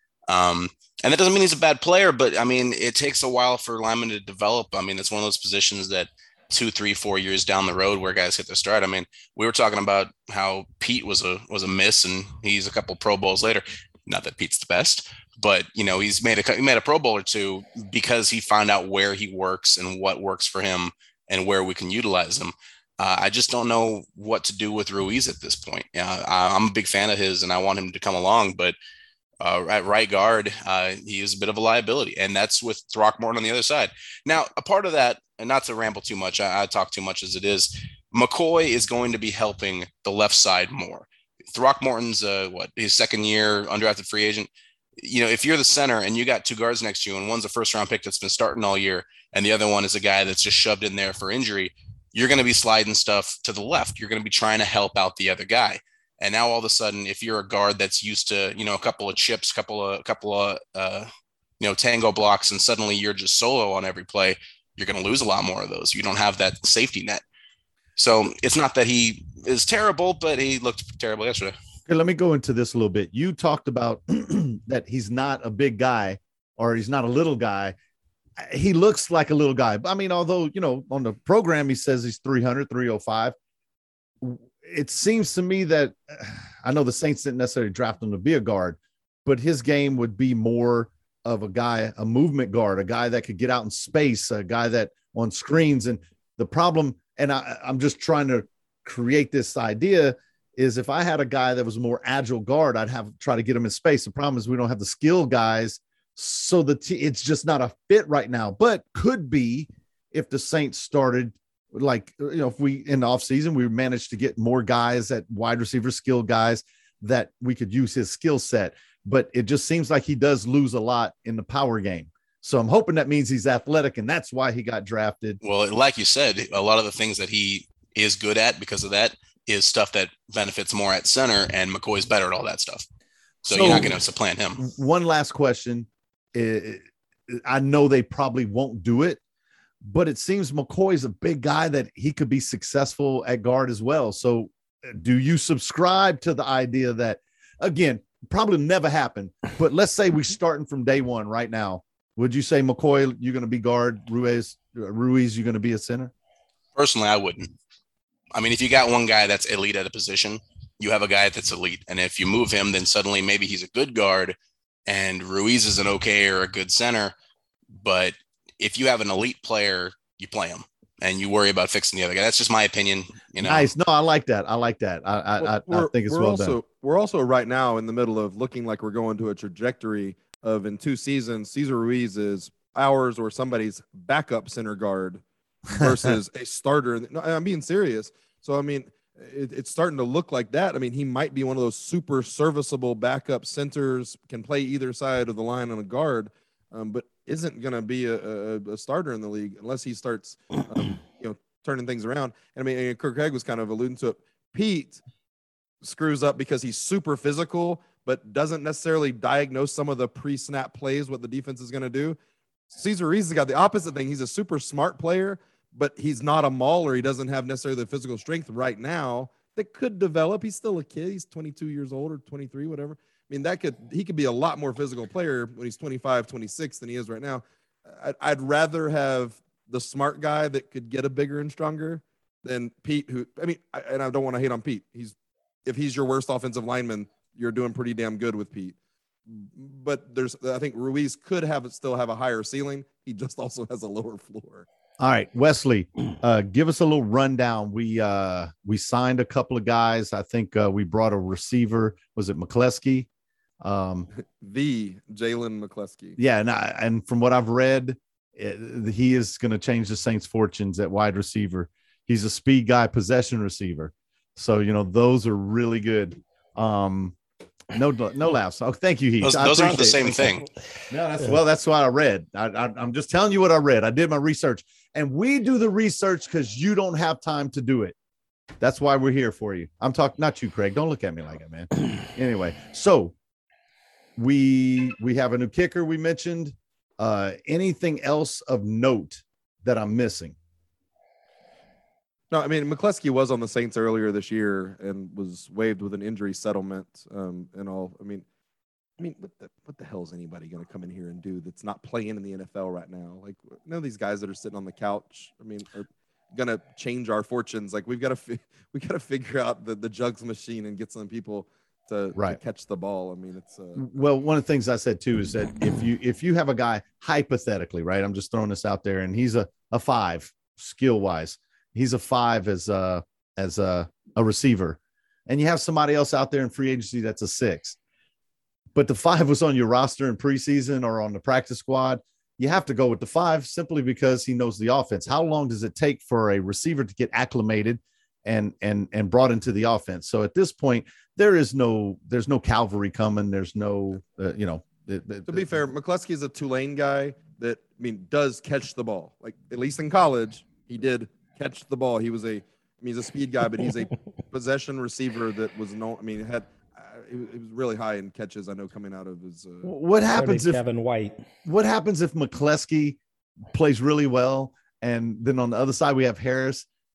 And that doesn't mean he's a bad player, but I mean, it takes a while for linemen to develop. I mean, it's one of those positions that 2, 3, 4 years down the road where guys hit their stride. I mean, we were talking about how Pete was a miss and he's a couple Pro Bowls later. Not that Pete's the best, but he's made a Pro Bowl or two because he found out where he works and what works for him and where we can utilize him. I just don't know what to do with Ruiz at this point. I'm a big fan of his and I want him to come along, but at right guard, he is a bit of a liability, and that's with Throckmorton on the other side. Now, a part of that, and not to ramble too much, I talk too much as it is, McCoy is going to be helping the left side more. Throckmorton's his second year undrafted free agent. If you're the center and you got 2 guards next to you, and one's a first-round pick that's been starting all year, and the other one is a guy that's just shoved in there for injury, you're going to be sliding stuff to the left. You're going to be trying to help out the other guy. And now all of a sudden, if you're a guard that's used to, a couple of chips, couple of tango blocks, and suddenly you're just solo on every play, you're going to lose a lot more of those. You don't have that safety net. So it's not that he is terrible, but he looked terrible yesterday. Okay, let me go into this a little bit. You talked about that he's not a big guy or he's not a little guy. He looks like a little guy. I mean, although, on the program, he says he's 300, 305. It seems to me that I know the Saints didn't necessarily draft him to be a guard, but his game would be more of a guy, a movement guard, a guy that could get out in space, a guy that on screens. And the problem, and I'm just trying to create this idea, is if I had a guy that was a more agile guard, I'd try to get him in space. The problem is we don't have the skill guys, so it's just not a fit right now. But could be if the Saints started, if we in the offseason we managed to get more guys at wide receiver, skill guys that we could use his skill set. But it just seems like he does lose a lot in the power game. So I'm hoping that means he's athletic, and that's why he got drafted. Well, like you said, a lot of the things that he is good at because of that is stuff that benefits more at center, and McCoy's better at all that stuff. So you're not going to supplant him. One last question. I know they probably won't do it, but it seems McCoy's a big guy that he could be successful at guard as well. So do you subscribe to the idea that, again, probably never happen, but let's say we're starting from day one right now. Would you say McCoy, you're going to be guard, Ruiz, you're going to be a center? Personally, I wouldn't. I mean, if you got one guy that's elite at a position, you have a guy that's elite. And if you move him, then suddenly maybe he's a good guard and Ruiz is an okay or a good center. But if you have an elite player, you play him and you worry about fixing the other guy. That's just my opinion. Nice. No, I like that. I think it's well done. We're also right now in the middle of looking like we're going to a trajectory of, in 2 seasons, Cesar Ruiz is ours or somebody's backup center guard versus a starter. No, I'm being serious. So, I mean, it's starting to look like that. I mean, he might be one of those super serviceable backup centers, can play either side of the line on a guard, but isn't going to be a starter in the league unless he starts, turning things around. And I mean, Kirk Craig was kind of alluding to it. Pete screws up because he's super physical, but doesn't necessarily diagnose some of the pre-snap plays, what the defense is going to do. Cesar Ruiz has got the opposite thing. He's a super smart player, but he's not a mauler. He doesn't have necessarily the physical strength right now that could develop. He's still a kid. He's 22 years old or 23, whatever. I mean, he could be a lot more physical player when he's 25, 26 than he is right now. I'd rather have the smart guy that could get a bigger and stronger than Pete, and I don't want to hate on Pete. If he's your worst offensive lineman, you're doing pretty damn good with Pete. But I think Ruiz could still have a higher ceiling. He just also has a lower floor. All right, Wesley, give us a little rundown. We signed a couple of guys. I think we brought a receiver. Was it McCleskey? The Jalen McCleskey. Yeah, and from what I've read, he is going to change the Saints' fortunes at wide receiver. He's a speed guy, possession receiver. So, those are really good. No laughs. Oh, thank you, Heath. Those aren't the same thing. No, that's what I read. I'm just telling you what I read. I did my research, and we do the research because you don't have time to do it. That's why we're here for you. I'm talking, not you, Craig. Don't look at me like that, man. Anyway, so we have a new kicker we mentioned. Anything else of note that I'm missing? No, I mean, McCleskey was on the Saints earlier this year and was waived with an injury settlement and all. I mean, what the hell is anybody going to come in here and do that's not playing in the NFL right now? Like, none of these guys that are sitting on the couch, are going to change our fortunes. Like, we got to figure out the jugs machine and get some people to catch the ball. I mean, it's well, one of the things I said too is that if you have a guy, hypothetically, right? I'm just throwing this out there, and he's a 5 skill wise. He's a 5 as a receiver, and you have somebody else out there in free agency that's a 6. But the 5 was on your roster in preseason or on the practice squad. You have to go with the 5 simply because he knows the offense. How long does it take for a receiver to get acclimated and brought into the offense? So at this point, there's no cavalry coming. There's no, to be fair, McCleskey is a Tulane guy that, does catch the ball. Like, at least in college, he did catch the ball. He's a speed guy, but he's a possession receiver that was he was really high in catches. I know coming out of his. What happens if Kevin White? What happens if McCleskey plays really well, and then on the other side we have Harris?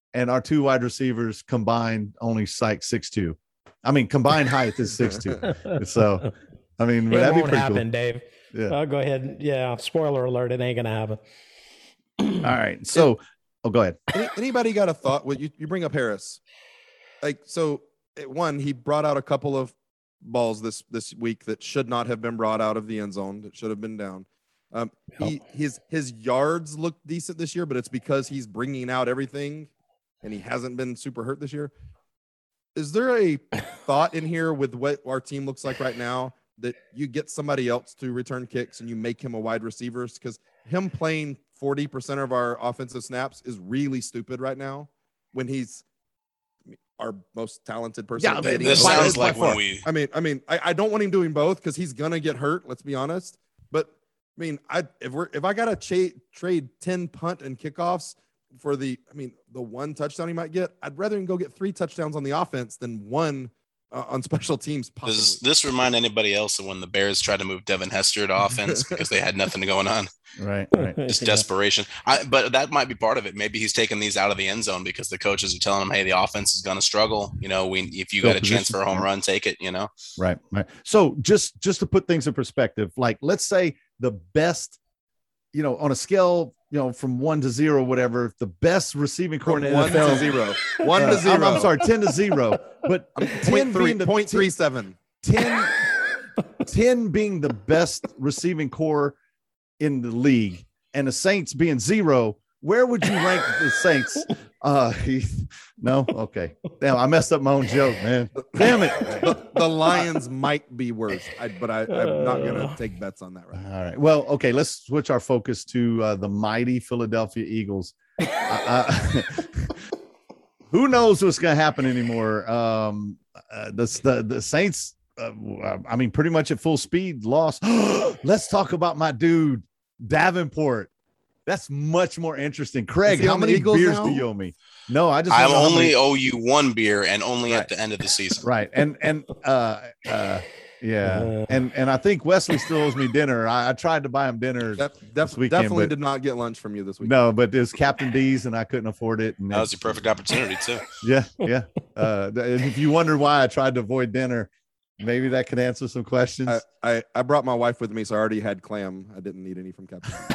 and our 2 wide receivers combined only 6'2". I mean, combined height is 6'2". So, I mean, It that'd be won't pretty happen, cool. Dave. Yeah. Go ahead. Yeah, spoiler alert, it ain't going to happen. All right. So, go ahead. Anybody got a thought? What you bring up Harris? Like, so one, he brought out a couple of balls this week that should not have been brought out of the end zone. That should have been down. His yards look decent this year, but it's because he's bringing out everything, and he hasn't been super hurt this year. Is there a thought in here with what our team looks like right now that you get somebody else to return kicks and you make him a wide receiver? Because him playing 40% of our offensive snaps is really stupid right now when he's our most talented person. Yeah, This sounds like when we. I don't want him doing both because he's gonna get hurt. Let's be honest. But I mean, if I gotta trade 10 punt and kickoffs for the one touchdown he might get, I'd rather him go get 3 touchdowns on the offense than 1 on special teams. Possibly. Does this remind anybody else of when the Bears tried to move Devin Hester to offense because they had nothing going on? Right. Just desperation. But that might be part of it. Maybe he's taking these out of the end zone because the coaches are telling him, hey, the offense is going to struggle. If you got a chance for a home run, take it, Right. So just to put things in perspective, like let's say the best, on a scale, from 1 to 0, whatever, the best receiving core in the 1 NFL. to 0. 1 to 0. I'm sorry, 10 to 0. But 10 being the 0.37. 10 being the best receiving core in the league, and the Saints being 0, where would you rank the Saints? No? Okay. Damn, I messed up my own joke, man. Damn it. The Lions might be worse, but I'm not going to take bets on that right now. All right. Well, okay, let's switch our focus to the mighty Philadelphia Eagles. Who knows what's going to happen anymore? The Saints, pretty much at full speed, lost. Let's talk about my dude, Davenport. That's much more interesting. Craig, how many beers do you owe me? No, I only owe you 1 beer, and only at the end of the season. Right. And I think Wesley still owes me dinner. I tried to buy him dinner this weekend. Definitely did not get lunch from you this week. No, but it's Captain D's, and I couldn't afford it. And that was your perfect opportunity too. Yeah. If you wonder why I tried to avoid dinner, maybe that could answer some questions. I brought my wife with me, so I already had clam. I didn't need any from Captain D.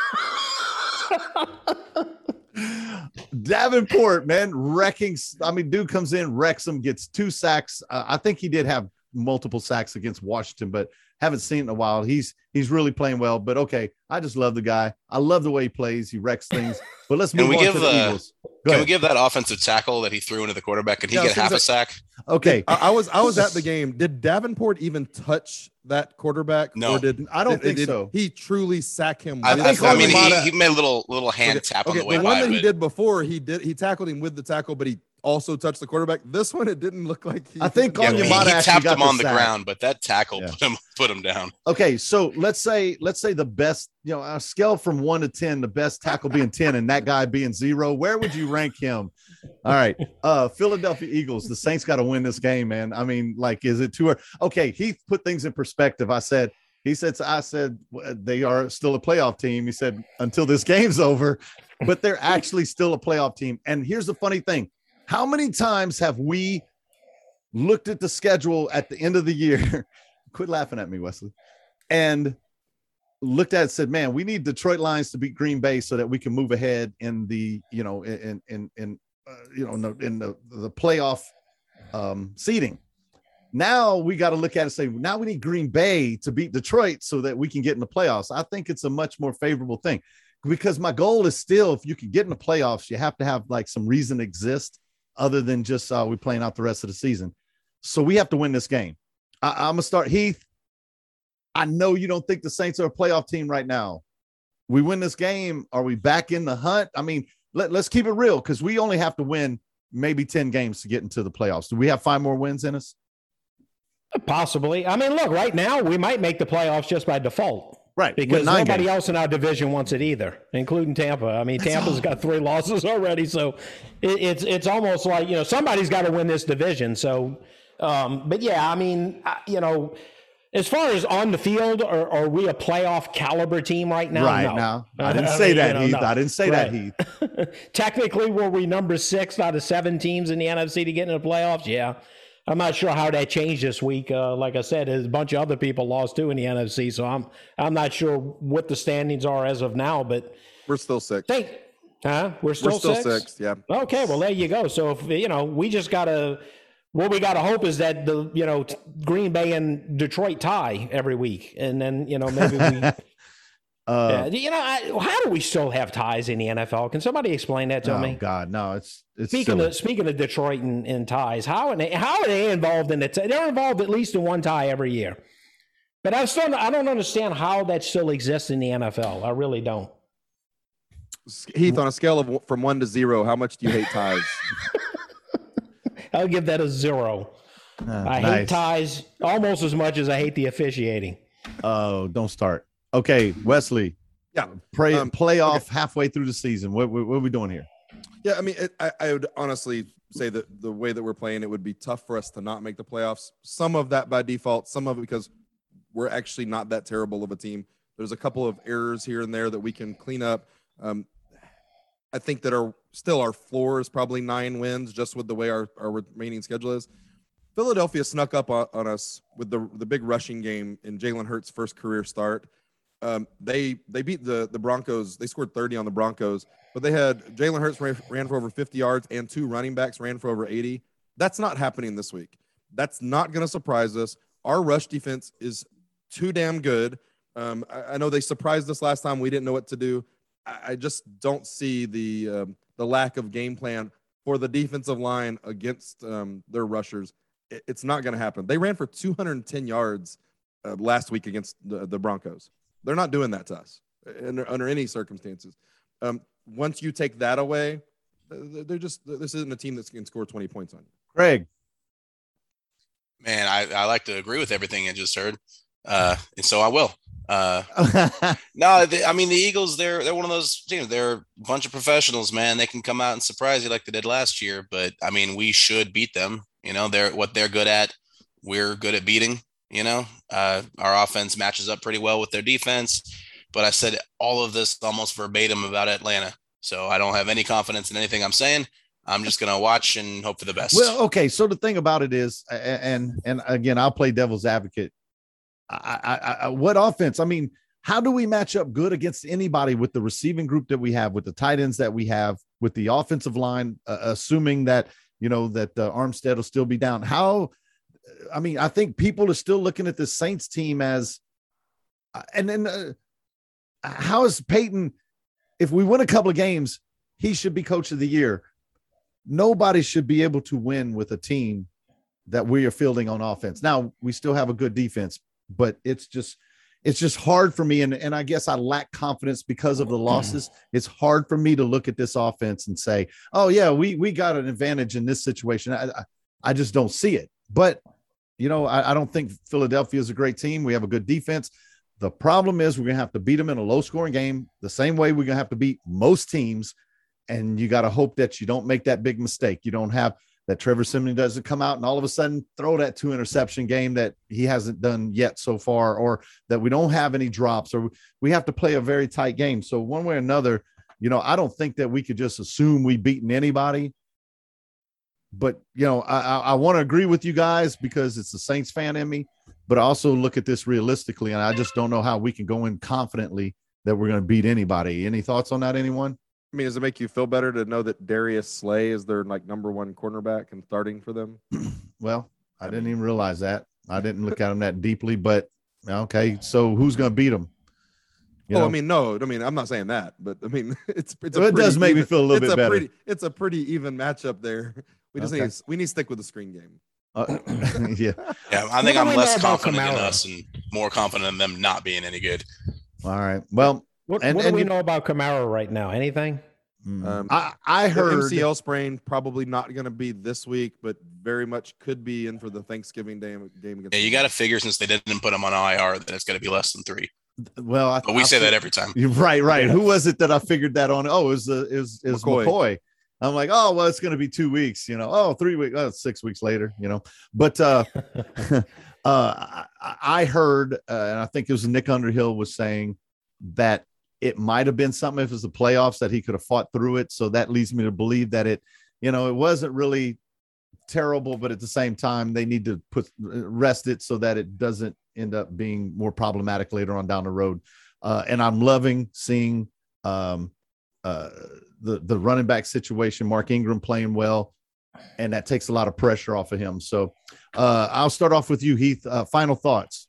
Davenport, man, wrecking. Dude comes in, wrecks him, gets 2 sacks. I think he did have multiple sacks against Washington, but haven't seen it in a while. He's really playing well. But okay, I just love the guy. I love the way he plays. He wrecks things. But let's move on to the Eagles. Can we give that offensive tackle that he threw into the quarterback? Can he get half a sack? Okay, I was at the game. Did Davenport even touch that quarterback? No, I don't think so. He truly sack him. He made a little hand tap on the way the by. one that he did before, he tackled him with the tackle, but he also touched the quarterback. This one, it didn't look like he. I think he tapped him on the ground, but that tackle put him down. Okay, so let's say the best, a scale from 1 to 10, the best tackle being 10, and that guy being 0. Where would you rank him? All right, Philadelphia Eagles. The Saints got to win this game, man. Is it too early? Okay, Heath put things in perspective. I said they are still a playoff team. He said until this game's over, but they're actually still a playoff team. And here's the funny thing. How many times have we looked at the schedule at the end of the year? Quit laughing at me, Wesley. And looked at it and said, man, we need Detroit Lions to beat Green Bay so that we can move ahead in the, in the playoff seeding. Now we got to look at it and say, now we need Green Bay to beat Detroit so that we can get in the playoffs. I think it's a much more favorable thing because my goal is still, if you can get in the playoffs, you have to have some reason to exist other than just we playing out the rest of the season. So we have to win this game. I'm going to start. Heath, I know you don't think the Saints are a playoff team right now. We win this game. Are we back in the hunt? Let's keep it real because we only have to win maybe 10 games to get into the playoffs. Do we have 5 more wins in us? Possibly. Look, right now we might make the playoffs just by default. Right. Because nobody else in our division wants it either, including Tampa. Tampa's got 3 losses already. So it's almost like, somebody's got to win this division. So, but yeah, as far as on the field, are we a playoff caliber team right now? Right no. now. I didn't say that, Heath. No. I didn't say that, Heath. Technically, were we number 6 out of 7 teams in the NFC to get into the playoffs? Yeah. I'm not sure how that changed this week. Like I said, there's a bunch of other people lost too in the NFC, so I'm not sure what the standings are as of now. But we're still 6. We're still 6. Yeah. Okay. Well, there you go. So if we just gotta. What we got to hope is that Green Bay and Detroit tie every week, and then maybe we. How do we still have ties in the NFL? Can somebody explain that to me? Oh God, no! It's speaking of Detroit and ties. How are they involved in it? They're involved at least in one tie every year. But I don't understand how that still exists in the NFL. I really don't. Heath, on a scale of from 1 to 0, how much do you hate ties? I'll give that a 0. I hate ties almost as much as I hate the officiating. Oh, don't start. Okay, Wesley. Yeah. Playoff halfway through the season. What are we doing here? Yeah, I mean, I would honestly say that the way that we're playing, it would be tough for us to not make the playoffs. Some of that by default, some of it because we're actually not that terrible of a team. There's a couple of errors here and there that we can clean up. I think that our floor is probably 9 wins just with the way our remaining schedule is. Philadelphia snuck up on us with the big rushing game in Jalen Hurts' first career start. They beat the Broncos. They scored 30 on the Broncos, but they had Jalen Hurts ran for over 50 yards and 2 running backs ran for over 80. That's not happening this week. That's not going to surprise us. Our rush defense is too damn good. I know they surprised us last time. We didn't know what to do. I just don't see the lack of game plan for the defensive line against their rushers. It's not going to happen. They ran for 210 yards last week against the Broncos. They're not doing that to us under any circumstances. Once you take that away, this isn't a team that can score 20 points on you. Greg. Man, I like to agree with everything I just heard. And so I will. The Eagles, they're one of those teams. They're a bunch of professionals, man. They can come out and surprise you like they did last year, but I mean, we should beat them. They're good at. We're good at beating. Our offense matches up pretty well with their defense, but I said all of this almost verbatim about Atlanta. So I don't have any confidence in anything I'm saying. I'm just going to watch and hope for the best. Well, okay. So the thing about it is, and again, I'll play devil's advocate. What offense? I mean, how do we match up good against anybody with the receiving group that we have, with the tight ends that we have, with the offensive line, assuming that, that Armstead will still be down? I think people are still looking at the Saints team as, how is Peyton, if we win a couple of games, he should be coach of the year. Nobody should be able to win with a team that we are fielding on offense. Now, we still have a good defense, but it's just hard for me. And I guess I lack confidence because of the losses. It's hard for me to look at this offense and say, oh yeah, we got an advantage in this situation. I just don't see it. But, I don't think Philadelphia is a great team. We have a good defense. The problem is we're going to have to beat them in a low scoring game the same way we're going to have to beat most teams. And you got to hope that you don't make that big mistake. You don't have that Trevor Siemian doesn't come out and all of a sudden throw that 2 interception game that he hasn't done yet so far, or that we don't have any drops, or we have to play a very tight game. So one way or another, I don't think that we could just assume we've beaten anybody. But, I want to agree with you guys because it's the Saints fan in me, but I also look at this realistically, and I just don't know how we can go in confidently that we're going to beat anybody. Any thoughts on that, anyone? I mean, does it make you feel better to know that Darius Slay is their number 1 cornerback and starting for them? Well, I didn't even realize that. I didn't look at him that deeply, but okay. So who's going to beat him? No. I'm not saying that, but I mean, it does make me feel a little bit better. It's a pretty even matchup there. We just need to stick with the screen game. Yeah. I think I'm less confident in us and more confident in them not being any good. All right. Well, what do we know about Kamara right now? Anything? I heard MCL sprain, probably not going to be this week, but very much could be in for the Thanksgiving game against. Yeah, you got to figure since they didn't put him on IR that it's going to be less than 3. Well, but we say that every time. Right. Who was it that I figured that on? Oh, it was McCoy. I'm like, oh, well, it's going to be 2 weeks, 3 weeks, 6 weeks later, but I heard, and I think it was Nick Underhill was saying that It might have been something if it was the playoffs that he could have fought through it. So that leads me to believe that it wasn't really terrible, but at the same time, they need to rest it so that it doesn't end up being more problematic later on down the road. And I'm loving seeing the running back situation, Mark Ingram playing well, and that takes a lot of pressure off of him. So I'll start off with you, Heath. Final thoughts.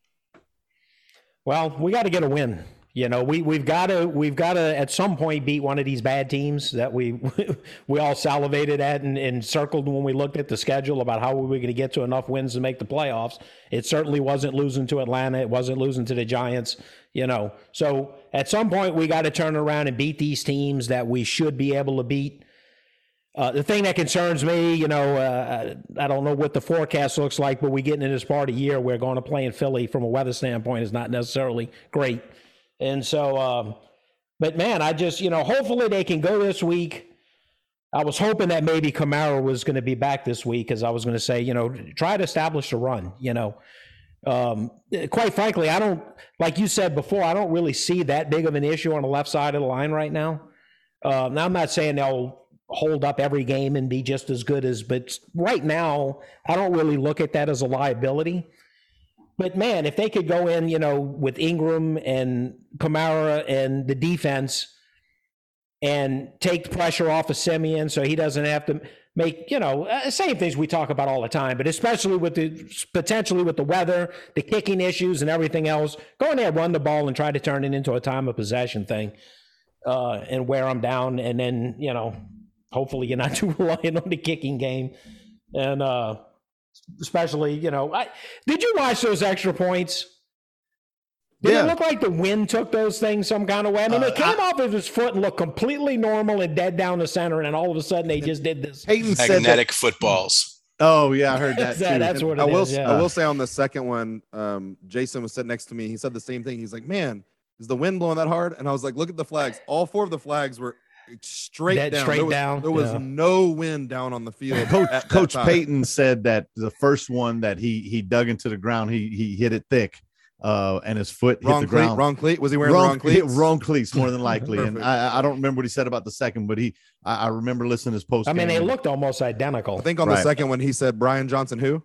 Well, we got to get a win. We've got to at some point beat one of these bad teams that we all salivated at and circled when we looked at the schedule about how we were going to get to enough wins to make the playoffs. It certainly wasn't losing to Atlanta. It wasn't losing to the Giants, So at some point we got to turn around and beat these teams that we should be able to beat. The thing that concerns me, I don't know what the forecast looks like, but we get into this part of the year where going to play in Philly from a weather standpoint is not necessarily great. And so, but man, I just, hopefully they can go this week. I was hoping that maybe Kamara was going to be back this week, because I was going to say, try to establish a run, quite frankly, I don't, like you said before, I don't really see that big of an issue on the left side of the line right now. Now I'm not saying they'll hold up every game and be just as good but right now, I don't really look at that as a liability. But man, if they could go in, with Ingram and Kamara and the defense and take the pressure off of Simeon so he doesn't have to make, same things we talk about all the time, but especially potentially with the weather, the kicking issues and everything else, go in there, run the ball and try to turn it into a time of possession thing and wear them down. And then, hopefully you're not too reliant on the kicking game. And, especially, did you watch those extra points? Did it look like the wind took those things some kind of way? I mean, it came off of his foot and looked completely normal and dead down the center, and then all of a sudden they just did this. Peyton said magnetic footballs. Oh, yeah, I heard that too. That's what it is. I will say on the second one, Jason was sitting next to me. He said the same thing. He's like, man, is the wind blowing that hard? And I was like, look at the flags. All 4 of the flags were straight down. There was no wind down on the field. Coach Peyton said that the first one that he dug into the ground, he hit it thick, and his foot hit the ground. Wrong cleat. Was he wearing the wrong cleats? Wrong cleats, more than likely. And I don't remember what he said about the second, but I remember listening to his post. I mean, they looked almost identical. I think on the second one he said Brian Johnson who.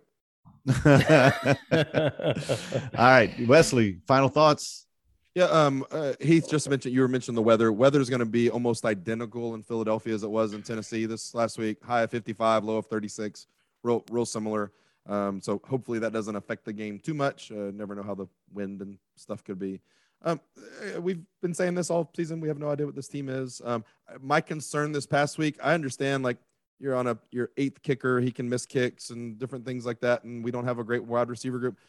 All right, Wesley, final thoughts. Yeah, Heath just mentioned, you were mentioning the weather. Weather's going to be almost identical in Philadelphia as it was in Tennessee this last week. High of 55, low of 36, real similar. So hopefully that doesn't affect the game too much. Never know how the wind and stuff could be. We've been saying this all season. We have no idea what this team is. My concern this past week, I understand, like, you're on your 8th kicker. He can miss kicks and different things like that, and we don't have a great wide receiver group.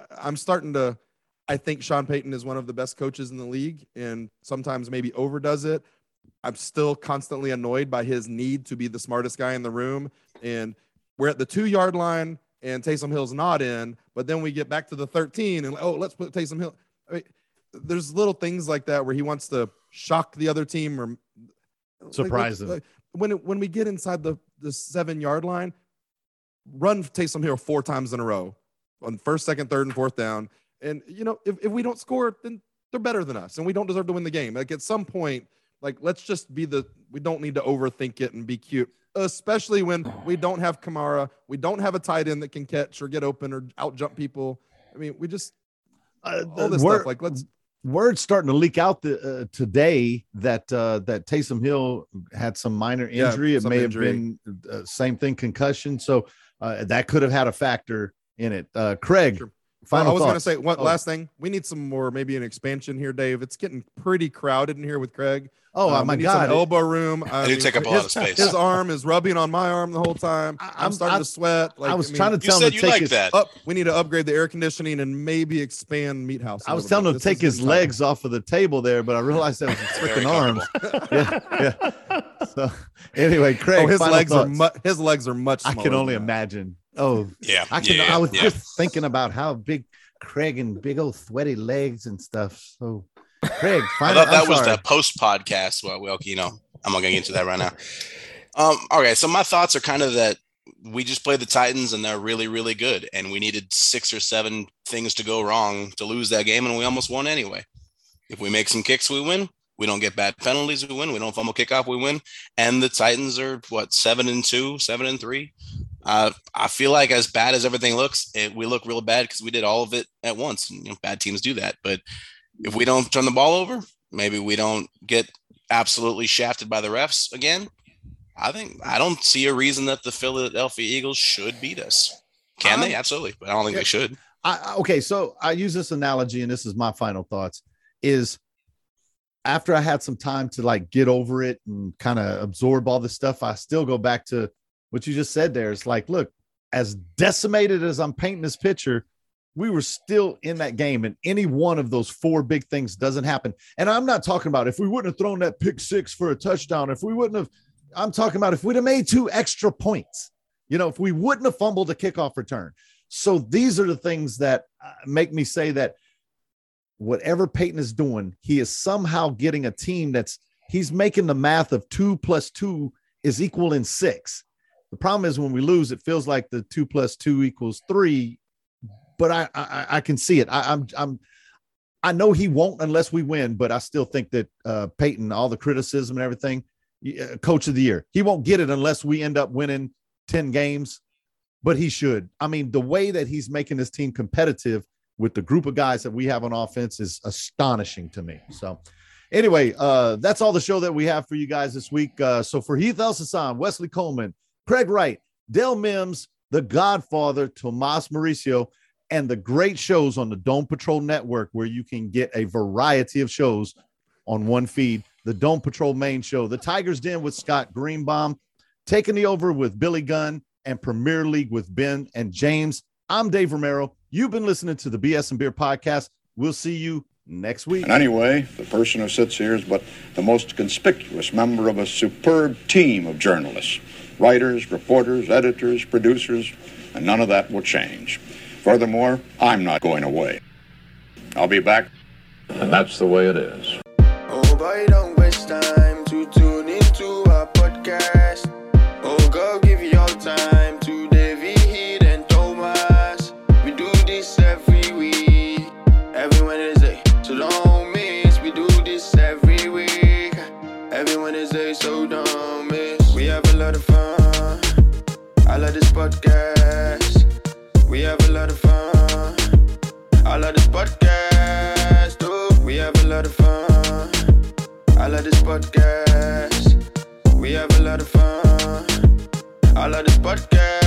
I think Sean Payton is one of the best coaches in the league and sometimes maybe overdoes it. I'm still constantly annoyed by his need to be the smartest guy in the room. And we're at the 2-yard line and Taysom Hill's not in, but then we get back to the 13 and, let's put Taysom Hill. I mean, there's little things like that where he wants to shock the other team or surprise them. When we get inside the 7-yard line, run Taysom Hill 4 times in a row on 1st, 2nd, 3rd, and 4th down. And, if we don't score, then they're better than us and we don't deserve to win the game. Like, at some point, like, let's just we don't need to overthink it and be cute, especially when we don't have Kamara. We don't have a tight end that can catch or get open or out jump people. I mean, we just, all this stuff. Like, word's starting to leak out today that Taysom Hill had some minor injury. Yeah, it may have been same thing, concussion. So that could have had a factor in it. Craig, sure. Final I was going to thoughts. say last thing. We need some more, maybe an expansion here, Dave. It's getting pretty crowded in here with Craig. Oh, my God. Some elbow room. I do take up a lot of space. His arm is rubbing on my arm the whole time. I'm starting to sweat. Like, I was trying to tell him to take his we need to upgrade the air conditioning and maybe expand Meat House. I was telling him to take his legs off of the table there, but I realized that was his freaking arms. Yeah. So anyway, Craig, his legs are much smaller. I can only imagine. Oh, yeah. I was just thinking about how big Craig and big old sweaty legs and stuff. So, Craig, I thought that was the post podcast. Well, I'm not going to get into that right now. Okay, so my thoughts are kind of that we just played the Titans and they're really, really good, and we needed 6 or 7 things to go wrong to lose that game, and we almost won anyway. If we make some kicks, we win. We don't get bad penalties, we win. We don't fumble kickoff, we win. And the Titans are 7-2, 7-3. I feel like as bad as everything looks, we look real bad because we did all of it at once. And, bad teams do that. But if we don't turn the ball over, maybe we don't get absolutely shafted by the refs again. I don't see a reason that the Philadelphia Eagles should beat us. Can they? Absolutely. But I don't think they should. Okay, so I use this analogy, and this is my final thoughts, is after I had some time to like get over it and kind of absorb all this stuff, I still go back to what you just said there. It's like, look, as decimated as I'm painting this picture, we were still in that game, and any one of those four big things doesn't happen. And I'm not talking about if we wouldn't have thrown that pick six for a touchdown, if we wouldn't have, I'm talking about if we'd have made 2 extra points, if we wouldn't have fumbled a kickoff return. So these are the things that make me say that whatever Peyton is doing, he is somehow getting a team he's making the math of 2 + 2 is equal 6. The problem is when we lose, it feels like the 2 + 2 = 3, but I can see it. I know he won't unless we win, but I still think that Peyton, all the criticism and everything, coach of the year, he won't get it unless we end up winning 10 games, but he should. I mean, the way that he's making this team competitive with the group of guys that we have on offense is astonishing to me. So anyway, that's all the show that we have for you guys this week. So for Heath El-Hassan, Wesley Coleman, Craig Wright, Dale Mims, the Godfather, Tomas Mauricio, and the great shows on the Dome Patrol Network, where you can get a variety of shows on one feed. The Dome Patrol main show, the Tigers Den with Scott Greenbaum, Taking the Over with Billy Gunn, and Premier League with Ben and James. I'm Dave Romero. You've been listening to the BS and Beer Podcast. We'll see you next week. And anyway, the person who sits here is but the most conspicuous member of a superb team of journalists, writers, reporters, editors, producers, and none of that will change. Furthermore, I'm not going away. I'll be back. And that's the way it is. Oh, boy, don't waste time to tune into our podcast. Oh, God, give you all time to Davey, Heath, and Thomas. We do this every week, every Wednesday, so don't miss. We do this every week, every Wednesday, so don't miss. We have a lot of fun. I love this podcast. We have a lot of fun. I love this podcast. Oh, we have a lot of fun. I love this podcast. We have a lot of fun. I love this podcast.